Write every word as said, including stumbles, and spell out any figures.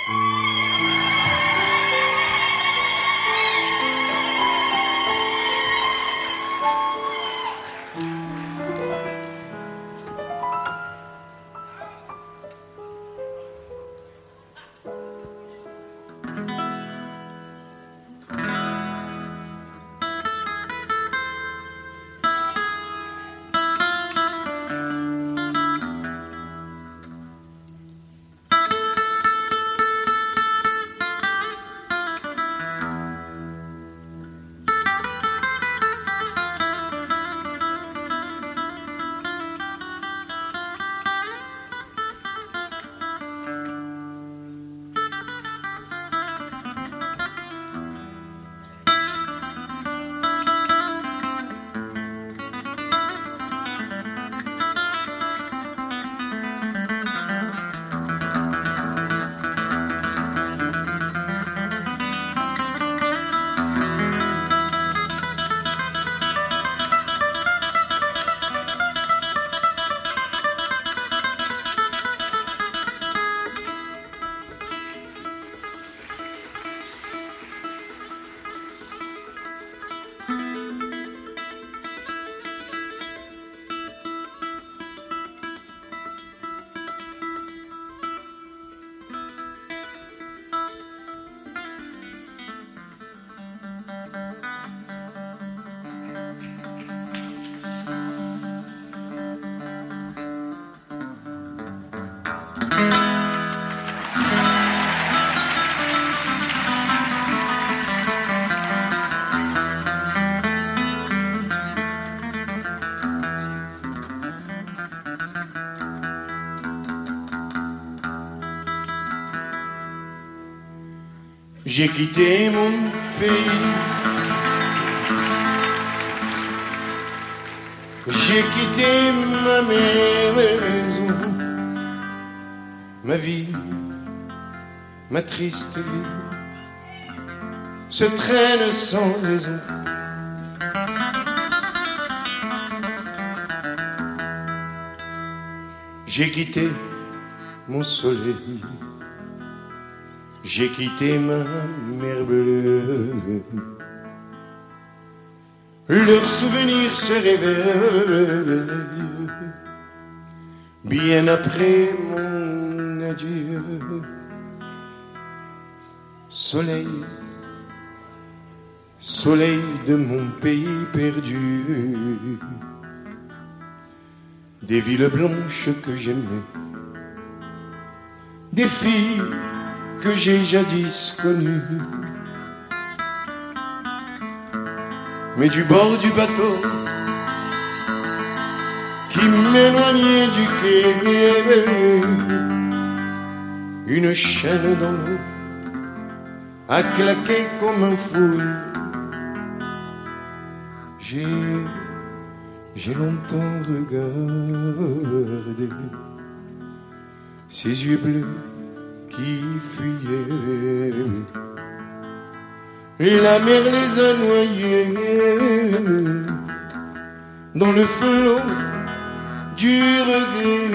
J'ai quitté mon pays, j'ai quitté ma maison, ma vie, ma triste vie se traîne sans raison. J'ai quitté mon soleil, j'ai quitté ma mer bleue. Leurs souvenirs se réveillent bien après mon adieu. Soleil, soleil de mon pays perdu, des villes blanches que j'aimais, des filles que j'ai jadis connues, mais du bord du bateau qui m'éloignait du quai, une chaîne dans l'eau a claqué comme un fou. J'ai, j'ai longtemps regardé ces yeux bleus qui fuyaient. La mer les a noyés dans le flot du regret.